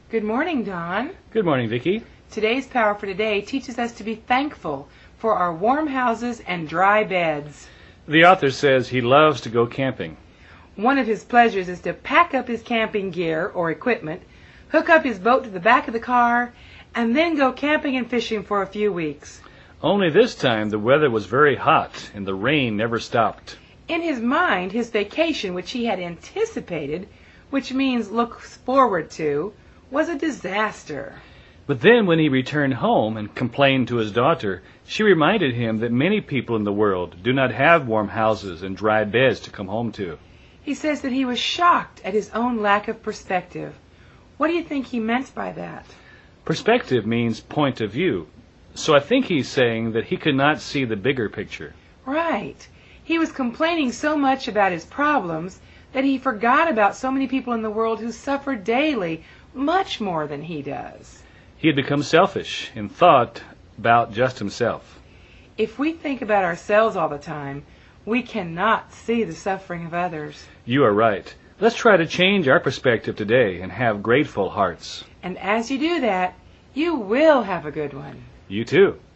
Good morning, Don. Good morning, Vicki. Today's Power for Today teaches us to be thankful for our warm houses and dry beds. The author says he loves to go camping. One of his pleasures is to pack up his camping gear or equipment, hook up his boat to the back of the car, and then go camping and fishing for a few weeks. Only this time the weather was very hot and the rain never stopped. In his mind, his vacation, which he had anticipated, which means looks forward to, was a disaster. But then when he returned home and complained to his daughter, she reminded him that many people in the world do not have warm houses and dry beds to come home to. He says that he was shocked at his own lack of perspective. What do you think he meant by that? Perspective means point of view. So I think he's saying that he could not see the bigger picture. Right. He was complaining so much about his problems that he forgot about so many people in the world who suffer daily, much more than he does. He had become selfish and thought about just himself. If we think about ourselves all the time, we cannot see the suffering of others. You are right. Let's try to change our perspective today and have grateful hearts. And as you do that, you will have a good one. You too.